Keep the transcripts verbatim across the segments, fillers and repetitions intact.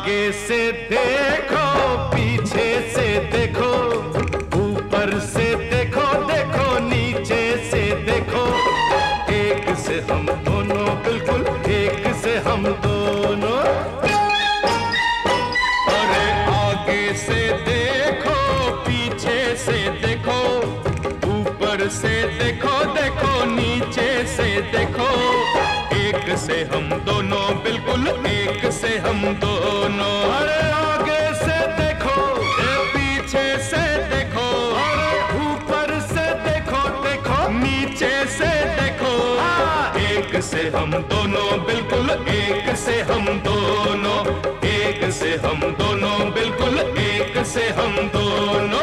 आगे से देखो, पीछे से देखो, ऊपर से देखो, देखो नीचे से देखो, एक से हम दोनों, बिल्कुल एक से हम दोनों। अरे आगे से देखो, पीछे से देखो, ऊपर से देखो, देखो नीचे से देखो, एक से हम दोनों, बिल्कुल एक से हम दोनों। अरे आगे से देखो, पीछे से देखो, अरे ऊपर से देखो, देखो नीचे से देखो, एक से हम दोनों, बिल्कुल एक से हम दोनों, एक से हम दोनों, बिल्कुल एक से हम दोनों।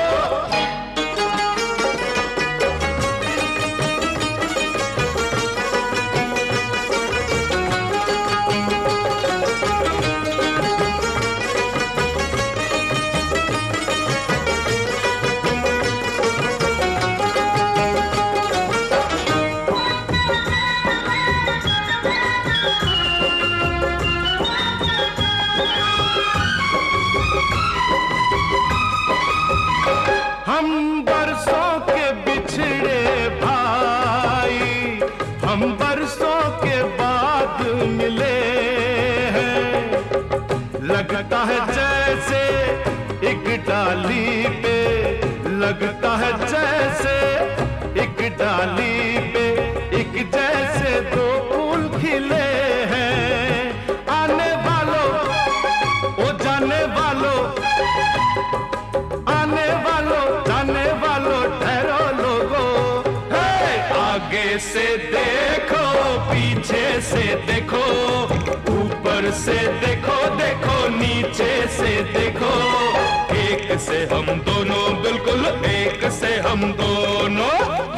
हम बरसों के बिछड़े भाई, हम बरसों के बाद मिले हैं, लगता है जैसे एक डाली पे, लगता है जैसे एक डाली पे, एक जैसे दो फूल खिले हैं। आने वालों, ओ जाने वालों, आने वालों, जाने वालों, ठहरो लोगों। आगे से देखो, पीछे से देखो, ऊपर से देखो, देखो नीचे से देखो, एक से हम दोनों, बिल्कुल एक से हम दोनों।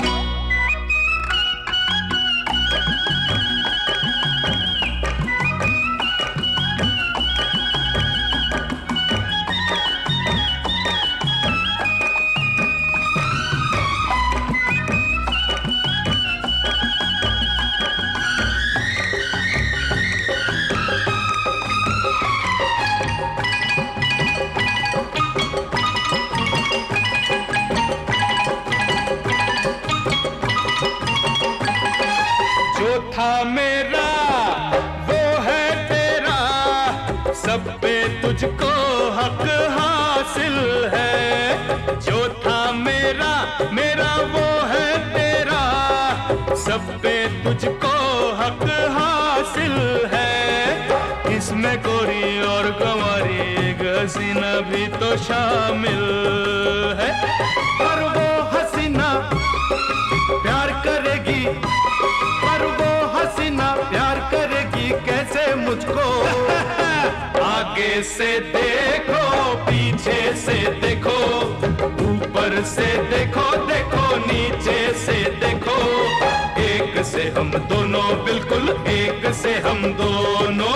जो था मेरा वो है तेरा, सब पे तुझको हक हासिल है। जो था मेरा, मेरा वो है तेरा, सब पे तुझको हक हासिल है। इसमें गोरी और गंवारी एक हसीना भी तो शामिल है। पर वो हसीना प्यार करेगी, पर वो हसीना प्यार करेगी कैसे मुझको। आगे से देखो, पीछे से देखो, ऊपर से देखो, देखो नीचे से देखो, एक से हम दोनों, बिल्कुल एक से हम दोनों।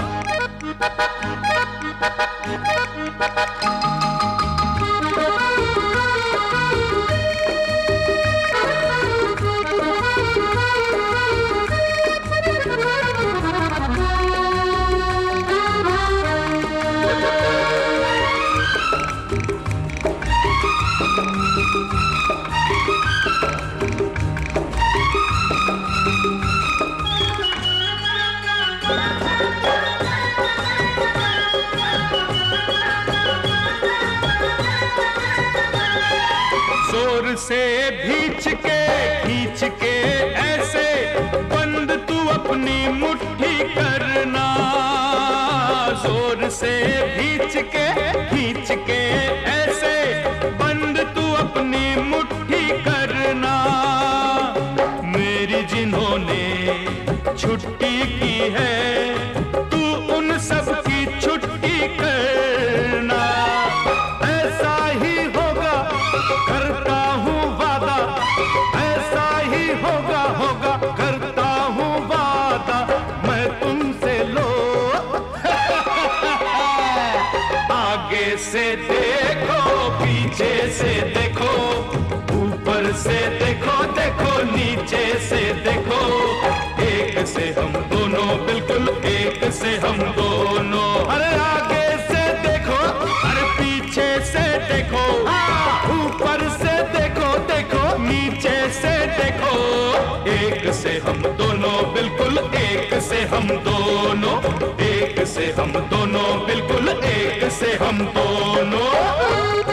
जोर से भींच के, खींच के ऐसे बंद तू अपनी मुट्ठी करना। जोर से भींच के, खींच के ऐसे बंद तू अपनी मुट्ठी करना। मेरी जिन्होंने छुट्टी की है, तू उन सब की छुट्टी करना। ऐसा ही होगा, करता हूँ वादा, ऐसा ही होगा, होगा करता हूँ वादा मैं तुमसे। लो आगे से देखो, पीछे से देखो, ऊपर से देखो, देखो नीचे से देखो, एक से हम दोनों, बिल्कुल एक से हम दोनों। अरे आगे से हम दोनों, एक से हम दोनों, बिल्कुल एक से हम दोनों।